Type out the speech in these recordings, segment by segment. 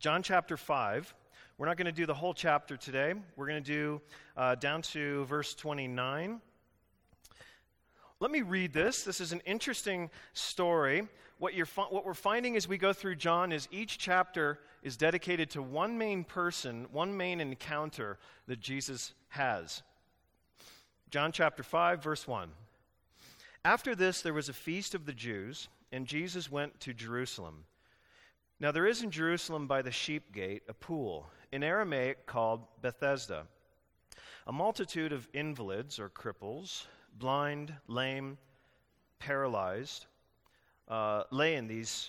John chapter 5. We're not going to do the whole chapter today. We're going to do down to verse 29. Let me read this. This is an interesting story. What we're finding as we go through John is each chapter is dedicated to one main person, one main encounter that Jesus has. John chapter 5, verse 1. After this, there was a feast of the Jews, and Jesus went to Jerusalem. Now there is in Jerusalem by the sheep gate a pool, in Aramaic called Bethesda. A multitude of invalids or cripples, blind, lame, paralyzed, lay in these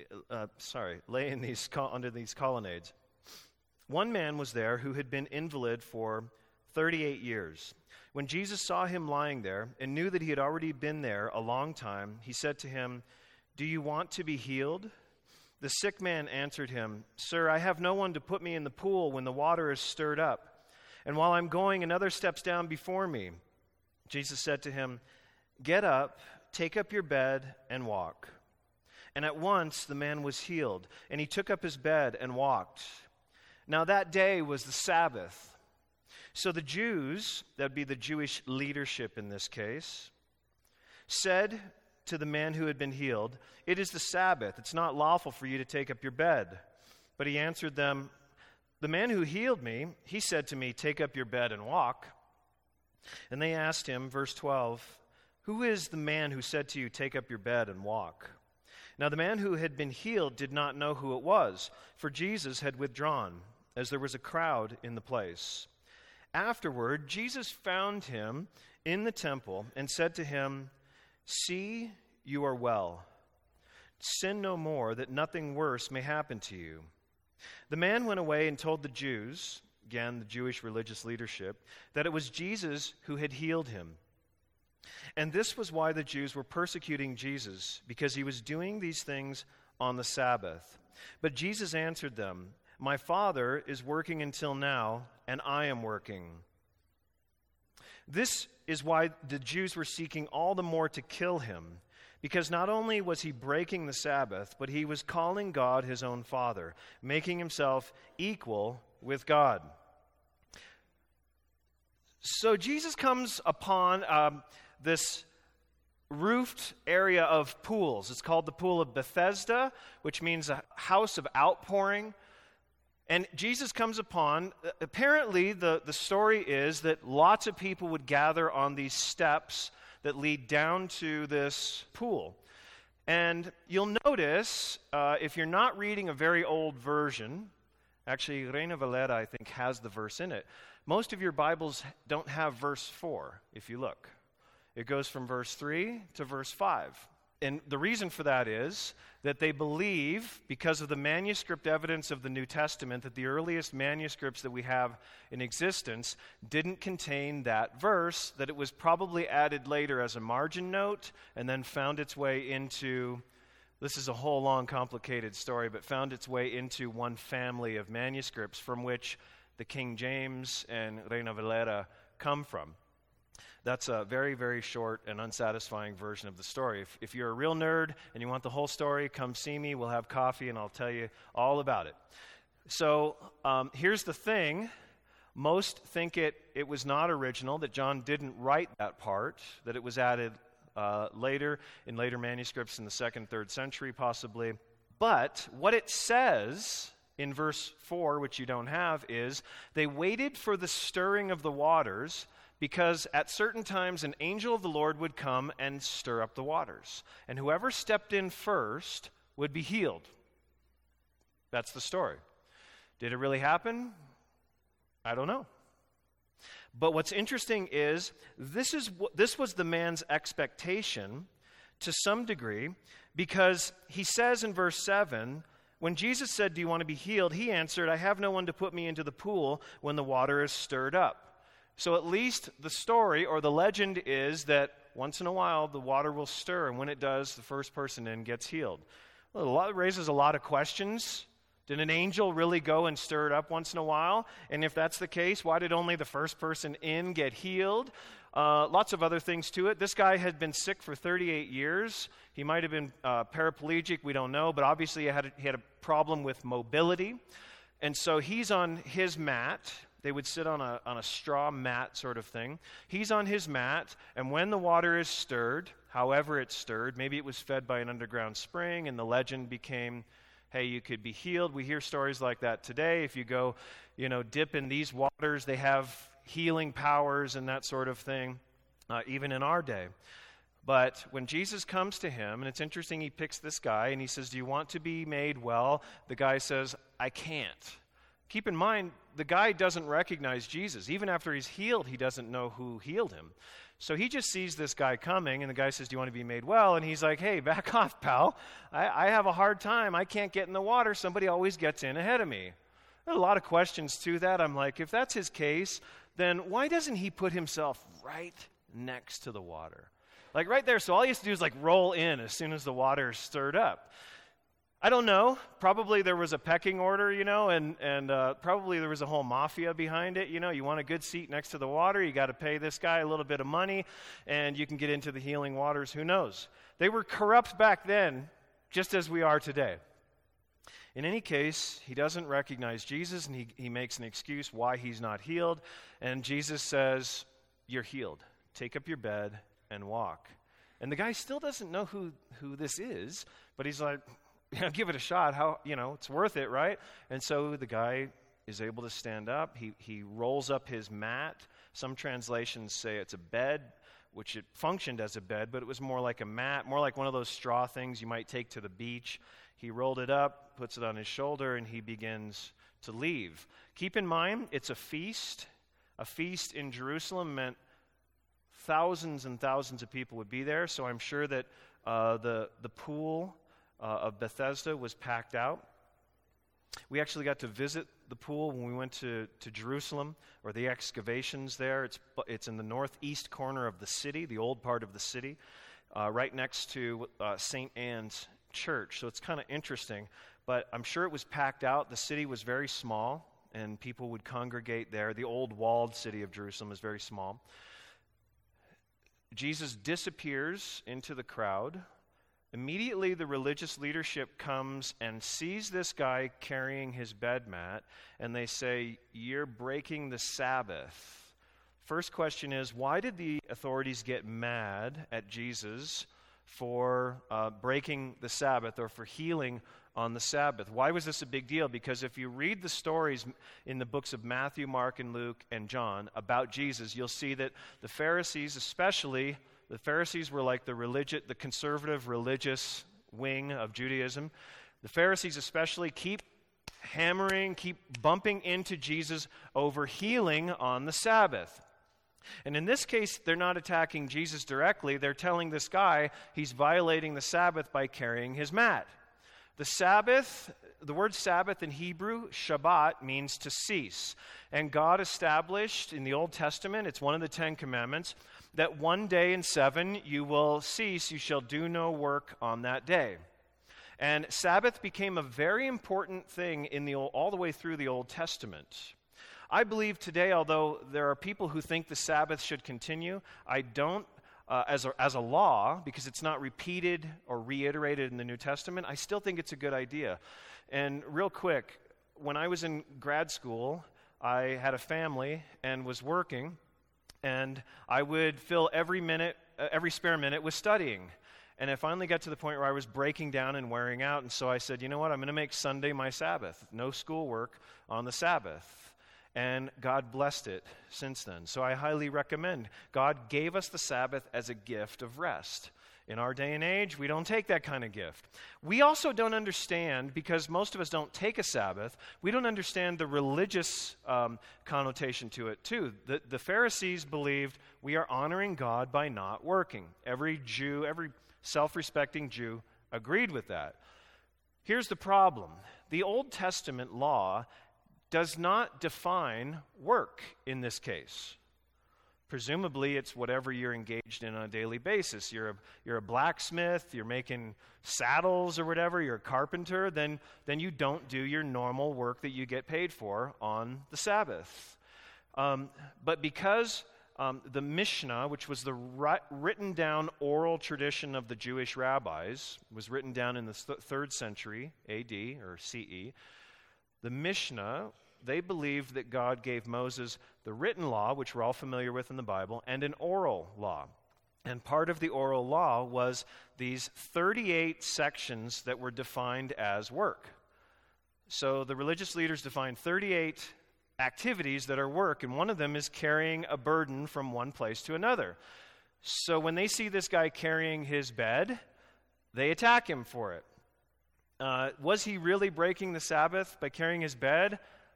under these colonnades. One man was there who had been invalid for 38 years. When Jesus saw him lying there and knew that he had already been there a long time, he said to him, "Do you want to be healed?" The sick man answered him, "Sir, I have no one to put me in the pool when the water is stirred up. And while I'm going, another steps down before me." Jesus said to him, "Get up, take up your bed, and walk." And at once the man was healed, and he took up his bed and walked. Now that day was the Sabbath. So the Jews, that would be the Jewish leadership in this case, said to the man who had been healed, "It is the Sabbath. It's not lawful for you to take up your bed." But he answered them, "The man who healed me, he said to me, 'Take up your bed and walk.'" And they asked him, verse 12, "Who is the man who said to you, 'Take up your bed and walk'?" Now the man who had been healed did not know who it was, for Jesus had withdrawn, as there was a crowd in the place. Afterward, Jesus found him in the temple and said to him, "See, you are well. Sin no more, that nothing worse may happen to you." The man went away and told the Jews, again the Jewish religious leadership, that it was Jesus who had healed him. And this was why the Jews were persecuting Jesus, because he was doing these things on the Sabbath. But Jesus answered them, "My Father is working until now, and I am working." This is why the Jews were seeking all the more to kill him, because not only was he breaking the Sabbath, but he was calling God his own Father, making himself equal with God. So Jesus comes upon this roofed area of pools. It's called the Pool of Bethesda, which means a house of outpouring. And Jesus comes upon, apparently the story is that lots of people would gather on these steps that lead down to this pool. And you'll notice, if you're not reading a very old version, actually Reina Valera I think has the verse in it, most of your Bibles don't have verse 4 if you look. It goes from verse 3 to verse 5. And the reason for that is that they believe, because of the manuscript evidence of the New Testament, that the earliest manuscripts that we have in existence didn't contain that verse, that it was probably added later as a margin note and then found its way into, this is a whole long complicated story, but found its way into one family of manuscripts from which the King James and Reina Valera come from. That's a very, very short and unsatisfying version of the story. If you're a real nerd and you want the whole story, come see me. We'll have coffee and I'll tell you all about it. So here's the thing. Most think it was not original, that John didn't write that part, that it was added later in later manuscripts in the 2nd, 3rd century possibly. But what it says in verse 4, which you don't have, is they waited for the stirring of the waters, because at certain times an angel of the Lord would come and stir up the waters. And whoever stepped in first would be healed. That's the story. Did it really happen? I don't know. But what's interesting is this was the man's expectation to some degree, because he says in verse 7, when Jesus said, "Do you want to be healed?" he answered, "I have no one to put me into the pool when the water is stirred up." So at least the story or the legend is that once in a while the water will stir, and when it does, the first person in gets healed. Well, it raises a lot of questions Did an angel really go and stir it up once in a while? And if that's the case, why did only the first person in get healed? Lots of other things to it. This guy had been sick for 38 years. He might have been paraplegic, we don't know, but obviously he had a problem with mobility. And so he's on his mat. They would sit on a straw mat sort of thing. He's on his mat, and when the water is stirred, however it's stirred, maybe it was fed by an underground spring, and the legend became, hey, you could be healed. We hear stories like that today. If you go, dip in these waters, they have healing powers and that sort of thing, even in our day. But when Jesus comes to him, and it's interesting, he picks this guy, and he says, do you want to be made well? The guy says, I can't. Keep in mind, the guy doesn't recognize Jesus. Even after he's healed, he doesn't know who healed him. So he just sees this guy coming, and the guy says, do you want to be made well? And he's like, hey, back off, pal. I have a hard time. I can't get in the water. Somebody always gets in ahead of me. There are a lot of questions to that. I'm like, if that's his case, then why doesn't he put himself right next to the water? Like right there, so all he has to do is like roll in as soon as the water is stirred up. I don't know. Probably there was a pecking order, and probably there was a whole mafia behind it. You want a good seat next to the water, you got to pay this guy a little bit of money, and you can get into the healing waters. Who knows? They were corrupt back then, just as we are today. In any case, he doesn't recognize Jesus, and he makes an excuse why he's not healed. And Jesus says, you're healed. Take up your bed and walk. And the guy still doesn't know who this is, but he's like, give it a shot. How, it's worth it, right? And so the guy is able to stand up. He rolls up his mat. Some translations say it's a bed, which it functioned as a bed, but it was more like a mat, more like one of those straw things you might take to the beach. He rolled it up, puts it on his shoulder, and he begins to leave. Keep in mind, it's a feast. A feast in Jerusalem meant thousands and thousands of people would be there, so I'm sure that the pool of Bethesda was packed out. We actually got to visit the pool when we went to Jerusalem, or the excavations there. It's in the northeast corner of the city, the old part of the city, right next to St. Anne's Church. So it's kind of interesting, but I'm sure it was packed out. The city was very small, and people would congregate there. The old walled city of Jerusalem is very small. Jesus disappears into the crowd. Immediately, the religious leadership comes and sees this guy carrying his bed mat, and they say, you're breaking the Sabbath. First question is, why did the authorities get mad at Jesus for breaking the Sabbath or for healing on the Sabbath? Why was this a big deal? Because if you read the stories in the books of Matthew, Mark, and Luke, and John about Jesus, you'll see that the Pharisees especially, the Pharisees were like the conservative religious wing of Judaism. The Pharisees especially keep bumping into Jesus over healing on the Sabbath. And in this case, they're not attacking Jesus directly. They're telling this guy he's violating the Sabbath by carrying his mat. The Sabbath, the word Sabbath in Hebrew, Shabbat, means to cease. And God established in the Old Testament, it's one of the 10 Commandments, that one day in 7 you will cease, you shall do no work on that day. And Sabbath became a very important thing all the way through the Old Testament. I believe today, although there are people who think the Sabbath should continue, I don't, as a law, because it's not repeated or reiterated in the New Testament, I still think it's a good idea. And real quick, when I was in grad school, I had a family and was working, and I would fill every spare minute with studying. And I finally got to the point where I was breaking down and wearing out, and so I said, you know what, I'm going to make Sunday my Sabbath. No schoolwork on the Sabbath. And God blessed it since then. So I highly recommend. God gave us the Sabbath as a gift of rest. In our day and age, we don't take that kind of gift. We also don't understand, because most of us don't take a Sabbath, we don't understand the religious connotation to it too. The Pharisees believed we are honoring God by not working. Every Jew, every self-respecting Jew agreed with that. Here's the problem. The Old Testament law does not define work in this case. Presumably, it's whatever you're engaged in on a daily basis. You're a blacksmith, you're making saddles or whatever, you're a carpenter, then you don't do your normal work that you get paid for on the Sabbath. But because the Mishnah, which was the written down oral tradition of the Jewish rabbis, was written down in the 3rd century A.D. or C.E., the Mishnah, they believed that God gave Moses the written law, which we're all familiar with in the Bible, and an oral law. And part of the oral law was these 38 sections that were defined as work. So the religious leaders defined 38 activities that are work, and one of them is carrying a burden from one place to another. So when they see this guy carrying his bed, they attack him for it. Was he really breaking the Sabbath by carrying his bed?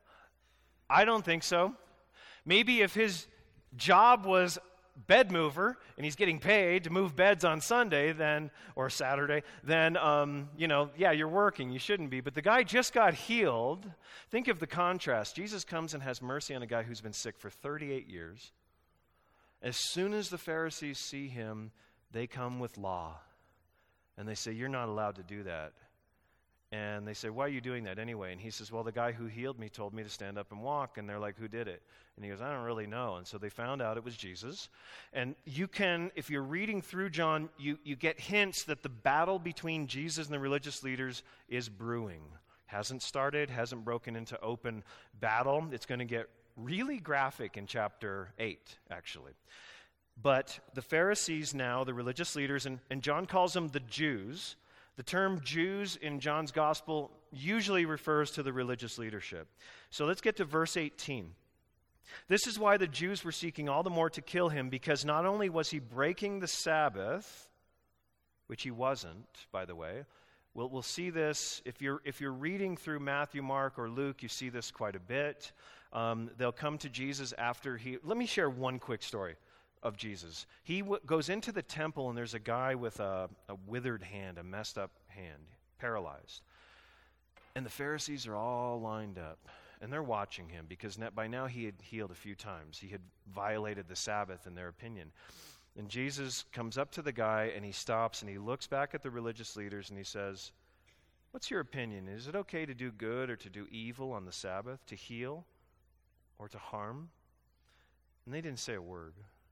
I don't think so. Maybe if his job was bed mover and he's getting paid to move beds on Sunday or Saturday, then, yeah, you're working. You shouldn't be. But the guy just got healed. Think of the contrast. Jesus comes and has mercy on a guy who's been sick for 38 years. As soon as the Pharisees see him, they come with law. And they say, you're not allowed to do that. And they say, why are you doing that anyway? And he says, well, the guy who healed me told me to stand up and walk. And they're like, who did it? And he goes, I don't really know. And so they found out it was Jesus. And you can, if you're reading through John, you get hints that the battle between Jesus and the religious leaders is brewing. Hasn't started, hasn't broken into open battle. It's going to get really graphic in chapter 8, actually. But the Pharisees now, the religious leaders, and John calls them the Jews. The term Jews in John's gospel usually refers to the religious leadership. So let's get to verse 18. This is why the Jews were seeking all the more to kill him, because not only was he breaking the Sabbath, which he wasn't, by the way. We'll see this, if you're reading through Matthew, Mark, or Luke, you see this quite a bit. They'll come to Jesus after let me share one quick story of Jesus. He goes into the temple, and there's a guy with a withered hand, a messed up hand, paralyzed. And the Pharisees are all lined up, and they're watching him because by now he had healed a few times. He had violated the Sabbath in their opinion. And Jesus comes up to the guy, and he stops, and he looks back at the religious leaders, and he says, what's your opinion? Is it okay to do good or to do evil on the Sabbath, to heal or to harm? And they didn't say a word.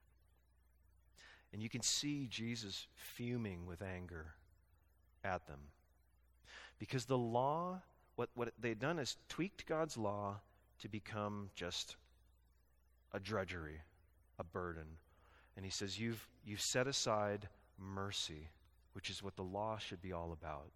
And you can see Jesus fuming with anger at them. Because the law, what they'd done is tweaked God's law to become just a drudgery, a burden. And he says, you've set aside mercy, which is what the law should be all about.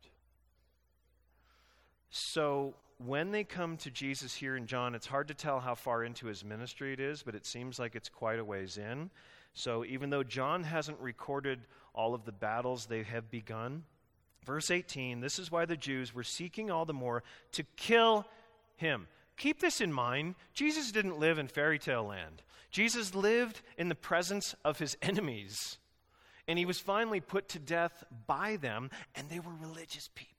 So when they come to Jesus here in John, it's hard to tell how far into his ministry it is, but it seems like it's quite a ways in. So even though John hasn't recorded all of the battles they have begun, verse 18, this is why the Jews were seeking all the more to kill him. Keep this in mind. Jesus didn't live in fairy tale land. Jesus lived in the presence of his enemies. And he was finally put to death by them, and they were religious people.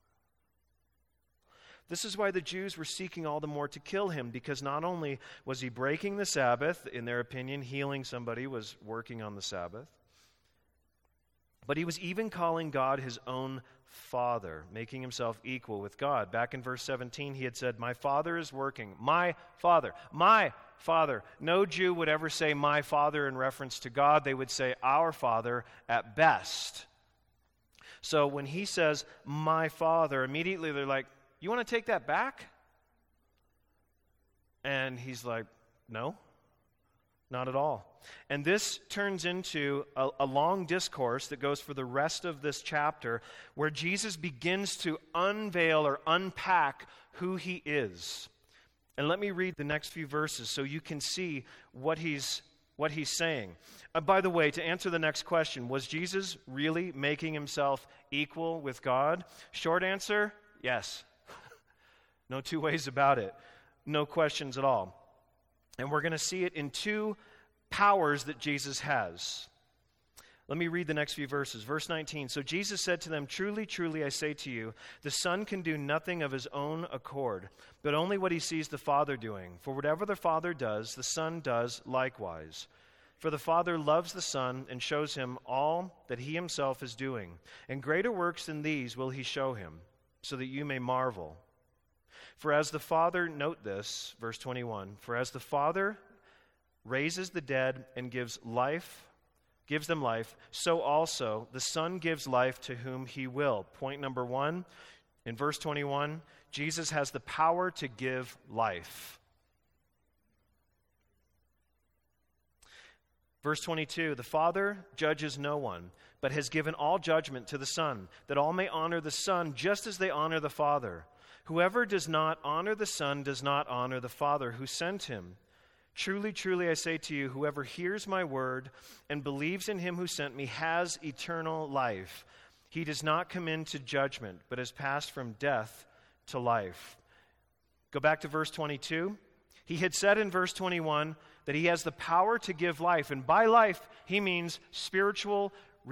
This is why the Jews were seeking all the more to kill him, because not only was he breaking the Sabbath, in their opinion, healing somebody was working on the Sabbath, but he was even calling God his own Father, making himself equal with God. Back in verse 17, he had said, my Father is working. My Father. My Father. No Jew would ever say my Father in reference to God. They would say our Father at best. So when he says my Father, immediately they're like, you want to take that back? And he's like, no, not at all. And this turns into a long discourse that goes for the rest of this chapter, where Jesus begins to unveil or unpack who he is. And let me read the next few verses so you can see what he's saying. By the way, to answer the next question, was Jesus really making himself equal with God? Short answer, yes. No two ways about it. No questions at all. And we're going to see it in two powers that Jesus has. Let me read the next few verses. Verse 19, so Jesus said to them, truly, truly, I say to you, the Son can do nothing of his own accord, but only what he sees the Father doing. For whatever the Father does, the Son does likewise. For the Father loves the Son and shows him all that he himself is doing. And greater works than these will he show him, so that you may marvel. For as the Father," note this, verse 21, "For as the Father raises the dead and gives them life, so also the Son gives life to whom he will." Point number one, in verse 21, Jesus has the power to give life. Verse 22, "The Father judges no one, but has given all judgment to the Son, that all may honor the Son just as they honor the Father. Whoever does not honor the Son does not honor the Father who sent him. Truly, truly, I say to you, whoever hears my word and believes in him who sent me has eternal life. He does not come into judgment, but has passed from death to life." Go back to verse 22. He had said in verse 21 that he has the power to give life. And by life, he means spiritual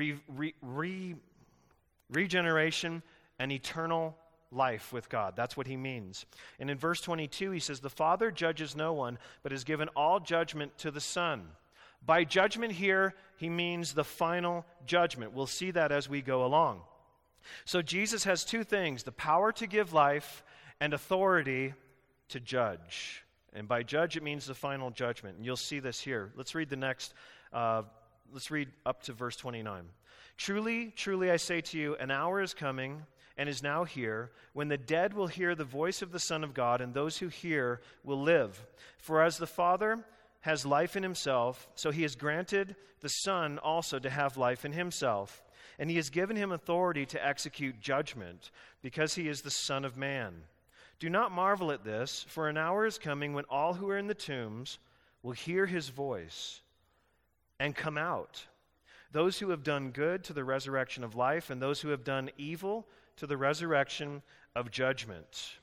regeneration and eternal life with God. That's what he means. And in verse 22, he says, "The Father judges no one, but has given all judgment to the Son." By judgment here, he means the final judgment. We'll see that as we go along. So Jesus has two things: the power to give life and authority to judge. And by judge, it means the final judgment. And you'll see this here. Let's read the next. Let's read up to verse 29. "Truly, truly, I say to you, an hour is coming and is now here, when the dead will hear the voice of the Son of God, and those who hear will live. For as the Father has life in himself, so he has granted the Son also to have life in himself. And he has given him authority to execute judgment, because he is the Son of Man. Do not marvel at this, for an hour is coming when all who are in the tombs will hear his voice and come out. Those who have done good to the resurrection of life, and those who have done evil to the resurrection of judgment."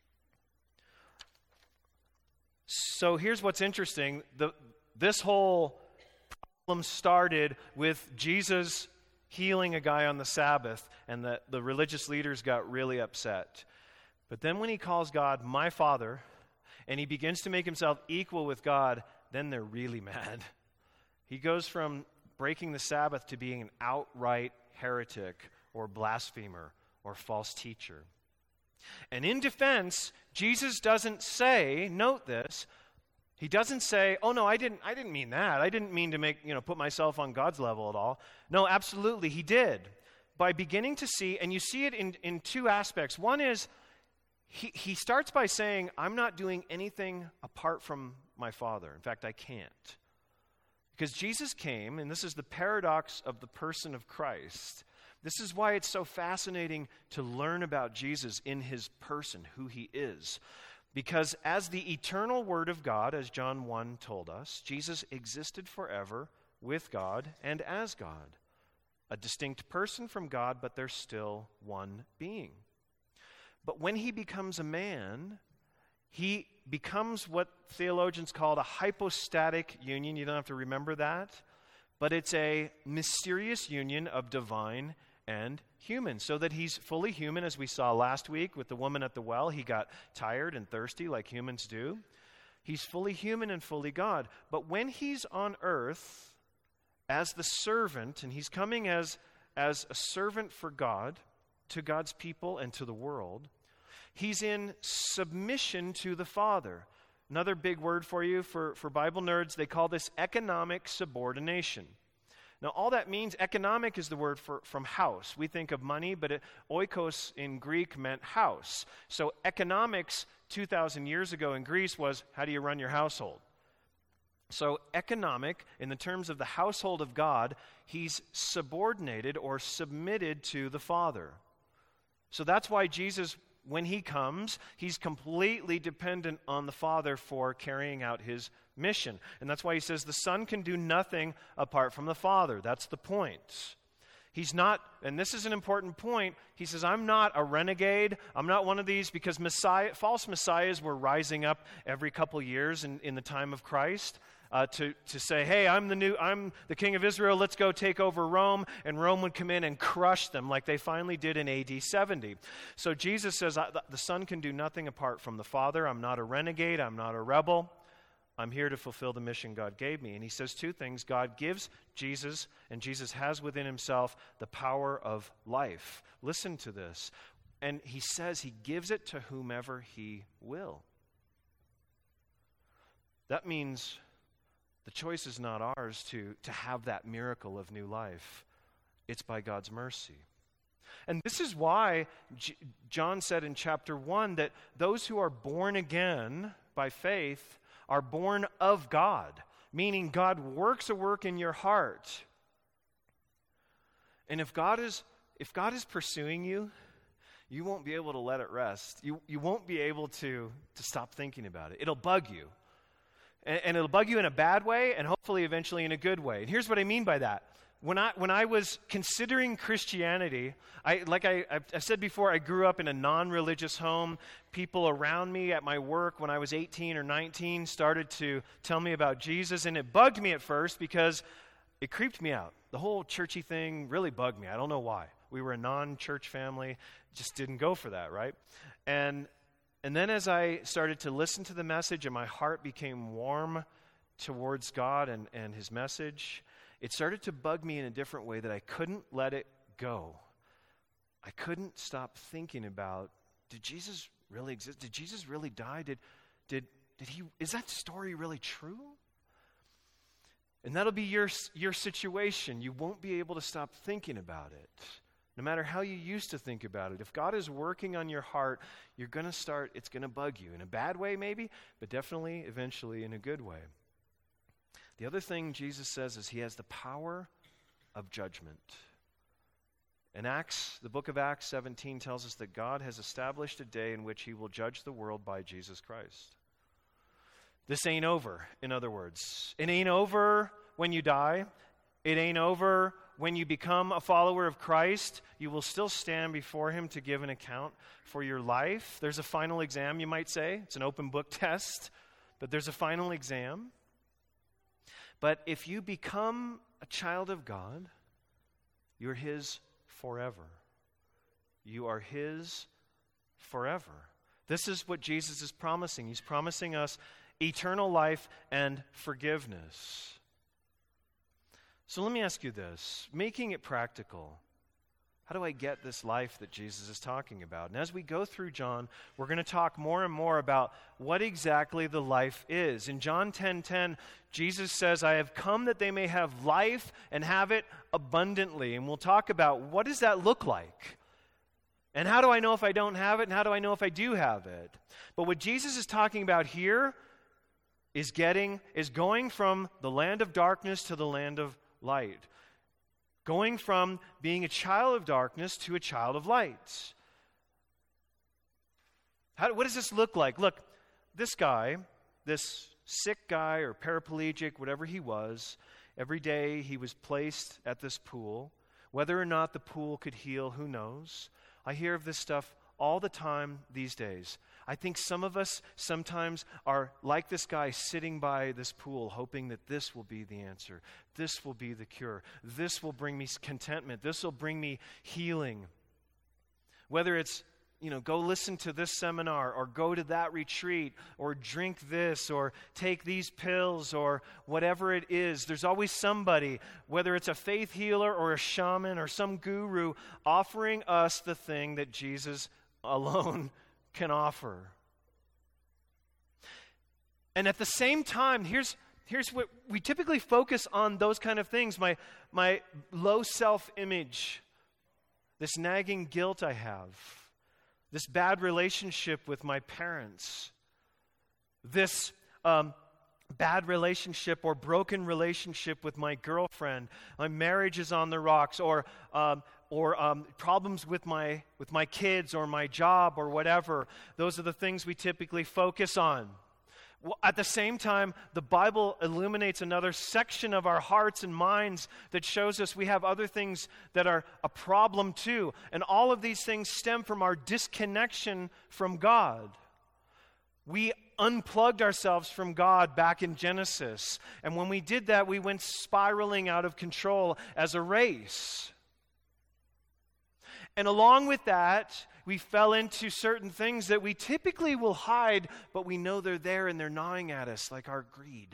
So here's what's interesting. This whole problem started with Jesus healing a guy on the Sabbath, and the religious leaders got really upset. But then when he calls God my Father, and he begins to make himself equal with God, then they're really mad. He goes from breaking the Sabbath to being an outright heretic or blasphemer or false teacher. And in defense, Jesus doesn't say, note this, he doesn't say, "Oh no, I didn't mean that. I didn't mean to put myself on God's level at all." No, absolutely, he did. By beginning to see, and you see it in two aspects. One is, he starts by saying, "I'm not doing anything apart from my Father. In fact, I can't." Because Jesus came, and this is the paradox of the person of Christ. This is why it's so fascinating to learn about Jesus in his person, who he is. Because as the eternal Word of God, as John 1 told us, Jesus existed forever with God and as God. A distinct person from God, but they're still one being. But when he becomes a man, he becomes what theologians call a hypostatic union. You don't have to remember that. But it's a mysterious union of divine and human, so that he's fully human, as we saw last week with the woman at the well. He got tired and thirsty like humans do. He's fully human and fully God. But when he's on earth as the servant, and he's coming as a servant for God, to God's people and to the world, he's in submission to the Father. Another big word for you, for Bible nerds, they call this economic subordination. Now, all that means, economic is the word from house. We think of money, but oikos in Greek meant house. So economics 2,000 years ago in Greece was, how do you run your household? So economic, in the terms of the household of God, he's subordinated or submitted to the Father. So that's why Jesus, when he comes, he's completely dependent on the Father for carrying out his mission. And that's why he says the Son can do nothing apart from the Father. That's the point. He's not, and this is an important point, he says, I'm not a renegade. I'm not one of these, because false messiahs were rising up every couple years in the time of Christ. To say, hey, I'm the king of Israel, let's go take over Rome, and Rome would come in and crush them like they finally did in AD 70. So Jesus says, the Son can do nothing apart from the Father. I'm not a renegade, I'm not a rebel. I'm here to fulfill the mission God gave me. And he says two things. God gives Jesus, and Jesus has within himself the power of life. Listen to this. And he says he gives it to whomever he will. That means the choice is not ours to have that miracle of new life. It's by God's mercy. And this is why John said in chapter 1 that those who are born again by faith are born of God, meaning God works a work in your heart. And if God is pursuing you, you won't be able to let it rest. You won't be able to stop thinking about it. It'll bug you. And it'll bug you in a bad way and hopefully eventually in a good way. And here's what I mean by that. When I was considering Christianity, I've said before, I grew up in a non-religious home. People around me at my work when I was 18 or 19 started to tell me about Jesus, and it bugged me at first because it creeped me out. The whole churchy thing really bugged me. I don't know why. We were a non-church family, just didn't go for that, right? And then as I started to listen to the message and my heart became warm towards God and his message, it started to bug me in a different way that I couldn't let it go. I couldn't stop thinking about, did Jesus really exist? Did Jesus really die? Did he? Is that story really true? And that'll be your situation. You won't be able to stop thinking about it, no matter how you used to think about it. If God is working on your heart, it's going to bug you in a bad way maybe, but definitely eventually in a good way. The other thing Jesus says is he has the power of judgment. In Acts, the book of Acts 17 tells us that God has established a day in which he will judge the world by Jesus Christ. This ain't over, in other words. It ain't over when you die. It ain't over when you become a follower of Christ. You will still stand before him to give an account for your life. There's a final exam, you might say. It's an open book test, but there's a final exam. But if you become a child of God, you're his forever. You are his forever. This is what Jesus is promising. He's promising us eternal life and forgiveness. So let me ask you this, making it practical. How do I get this life that Jesus is talking about? And as we go through John, we're going to talk more and more about what exactly the life is. In John 10:10, Jesus says, I have come that they may have life and have it abundantly. And we'll talk about what does that look like? And how do I know if I don't have it? And how do I know if I do have it? But what Jesus is talking about here is going from the land of darkness to the land of light. Going from being a child of darkness to a child of light. What does this look like? Look, this guy, this sick guy or paraplegic, whatever he was, every day he was placed at this pool. Whether or not the pool could heal, who knows? I hear of this stuff all the time these days. I think some of us sometimes are like this guy sitting by this pool hoping that this will be the answer. This will be the cure. This will bring me contentment. This will bring me healing. Whether it's, go listen to this seminar or go to that retreat or drink this or take these pills or whatever it is. There's always somebody, whether it's a faith healer or a shaman or some guru, offering us the thing that Jesus alone can offer. And at the same time, here's what we typically focus on, those kind of things. My low self-image, this nagging guilt I have, this bad relationship with my parents, this bad relationship or broken relationship with my girlfriend, my marriage is on the rocks, or problems with my kids or my job or whatever. Those are the things we typically focus on. Well, at the same time, the Bible illuminates another section of our hearts and minds that shows us we have other things that are a problem too. And all of these things stem from our disconnection from God. We unplugged ourselves from God back in Genesis. And when we did that, we went spiraling out of control as a race. And along with that, we fell into certain things that we typically will hide, but we know they're there and they're gnawing at us, like our greed,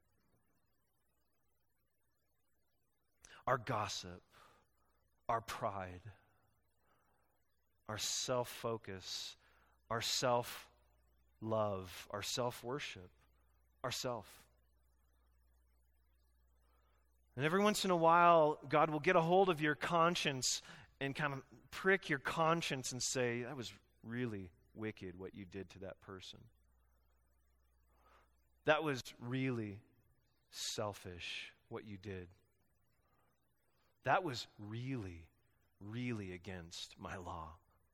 our gossip, our pride, our self-focus, our self-love, our self-worship, ourself. And every once in a while, God will get a hold of your conscience and kind of prick your conscience and say, that was really wicked what you did to that person. That was really selfish what you did. That was really, really against my law.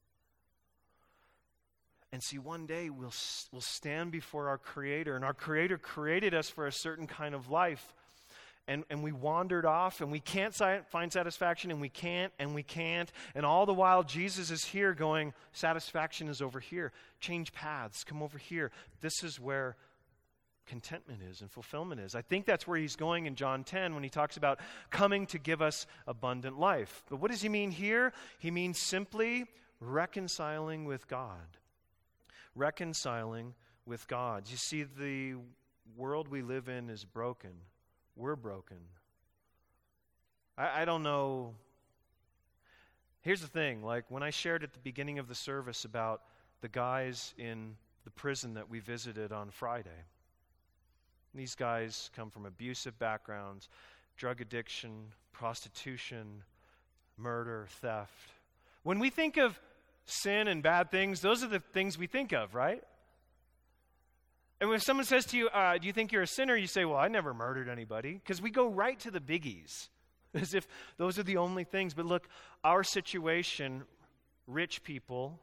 And see, one day we'll stand before our Creator, and our Creator created us for a certain kind of life. And we wandered off, and we can't find satisfaction, and we can't, and all the while Jesus is here going, satisfaction is over here. Change paths, come over here. This is where contentment is and fulfillment is. I think that's where he's going in John 10 when he talks about coming to give us abundant life. But what does he mean here? He means simply reconciling with God. Reconciling with God. You see, the world we live in is broken. We're broken. I don't know. Here's the thing. Like when I shared at the beginning of the service about the guys in the prison that we visited on Friday. These guys come from abusive backgrounds, drug addiction, prostitution, murder, theft. When we think of sin and bad things, those are the things we think of, right? And when someone says to you, do you think you're a sinner? You say, well, I never murdered anybody. Because we go right to the biggies, as if those are the only things. But look, our situation, rich people,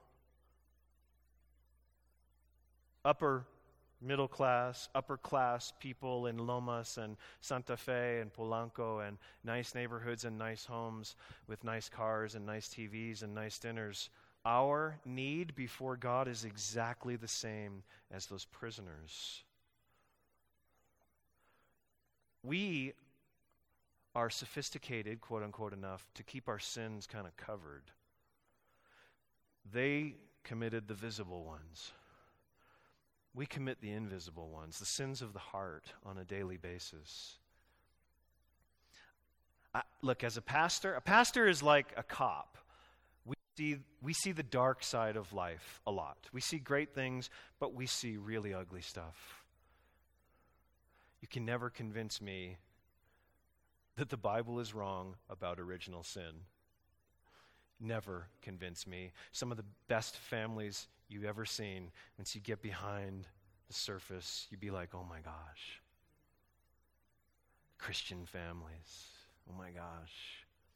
upper middle class, upper class people in Lomas and Santa Fe and Polanco and nice neighborhoods and nice homes with nice cars and nice TVs and nice dinners, our need before God is exactly the same as those prisoners. We are sophisticated, quote unquote, enough to keep our sins kind of covered. They committed the visible ones. We commit the invisible ones, the sins of the heart on a daily basis. Look, as a pastor is like a cop. We see the dark side of life a lot. We see great things, but we see really ugly stuff. You can never convince me that the Bible is wrong about original sin. Never convince me. Some of the best families you've ever seen, once you get behind the surface, you'd be like, oh my gosh. Christian families, oh my gosh.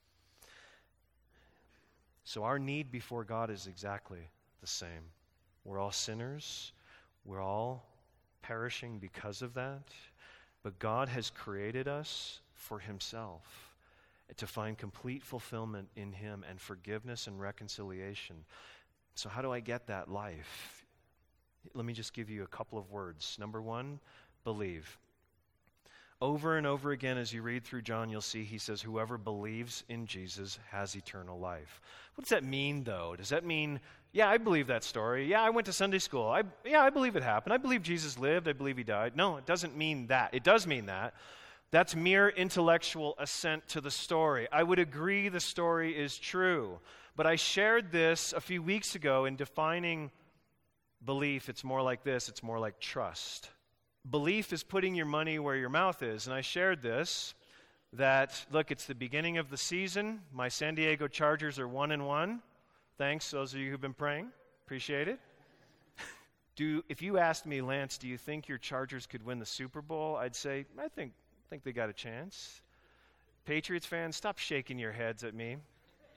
So our need before God is exactly the same. We're all sinners. We're all perishing because of that. But God has created us for himself, to find complete fulfillment in him and forgiveness and reconciliation. So how do I get that life? Let me just give you a couple of words. Number one, believe. Over and over again, as you read through John, you'll see he says, whoever believes in Jesus has eternal life. What does that mean, though? Does that mean, yeah, I believe that story. Yeah, I went to Sunday school. I believe it happened. I believe Jesus lived. I believe he died. No, it doesn't mean that. It does mean that. That's mere intellectual assent to the story. I would agree the story is true. But I shared this a few weeks ago in defining belief. It's more like this. It's more like trust. Belief is putting your money where your mouth is. And I shared this, that, look, it's the beginning of the season. My San Diego Chargers are 1-1. Thanks, those of you who've been praying. Appreciate it. If you asked me, Lance, do you think your Chargers could win the Super Bowl? I'd say, I think they got a chance. Patriots fans, stop shaking your heads at me.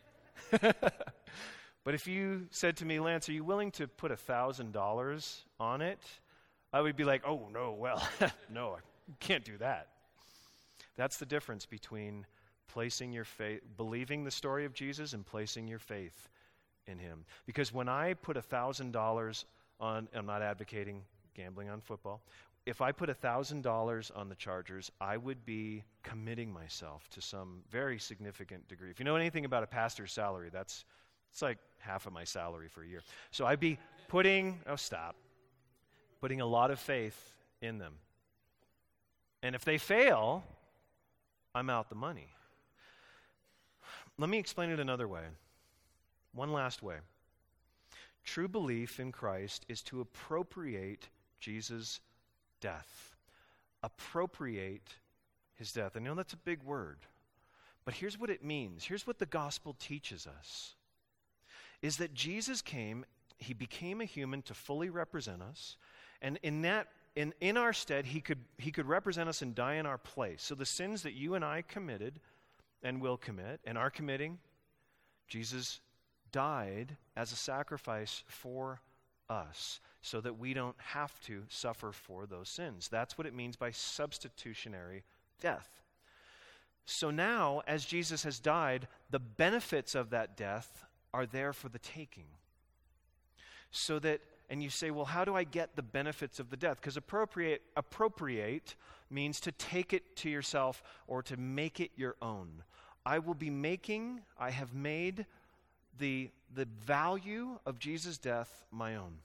But if you said to me, Lance, are you willing to put $1,000 on it? I would be like, oh, no, well, no, I can't do that. That's the difference between placing your faith, believing the story of Jesus and placing your faith in him. Because when I put $1,000 on, I'm not advocating gambling on football. If I put $1,000 on the Chargers, I would be committing myself to some very significant degree. If you know anything about a pastor's salary, that's It's like half of my salary for a year. So I'd be putting a lot of faith in them. And if they fail, I'm out the money. Let me explain it another way. One last way. True belief in Christ is to appropriate Jesus' death. Appropriate his death. I know that's a big word, but here's what it means. Here's what the gospel teaches us, is that Jesus came, he became a human to fully represent us, and in our stead, he could represent us and die in our place. So the sins that you and I committed and will commit and are committing, Jesus died as a sacrifice for us so that we don't have to suffer for those sins. That's what it means by substitutionary death. So now, as Jesus has died, the benefits of that death are there for the taking. So that, and you say, well, how do I get the benefits of the death? Because appropriate means to take it to yourself or to make it your own. I have made the value of Jesus' death my own.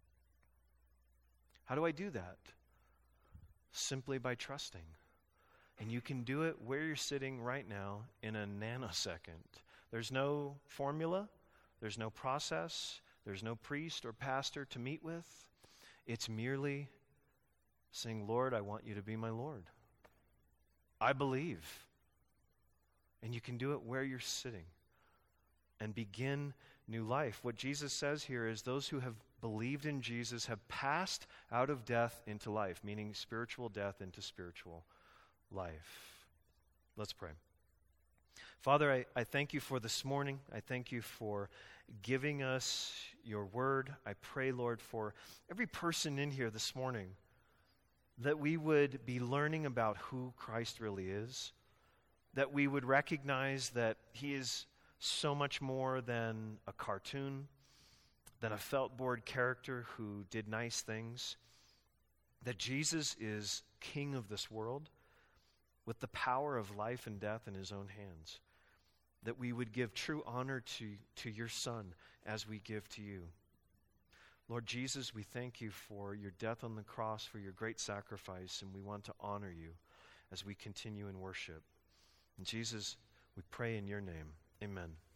How do I do that? Simply by trusting. And you can do it where you're sitting right now in a nanosecond. There's no formula. There's no process. There's no priest or pastor to meet with. It's merely saying, Lord, I want you to be my Lord. I believe. And you can do it where you're sitting and begin new life. What Jesus says here is those who have believed in Jesus have passed out of death into life, meaning spiritual death into spiritual life. Let's pray. Father, I thank you for this morning. I thank you for giving us your word. I pray, Lord, for every person in here this morning that we would be learning about who Christ really is, that we would recognize that he is so much more than a cartoon, than a felt board character who did nice things, that Jesus is King of this world with the power of life and death in his own hands, that we would give true honor to your Son as we give to you. Lord Jesus, we thank you for your death on the cross, for your great sacrifice, and we want to honor you as we continue in worship. And Jesus, we pray in your name. Amen.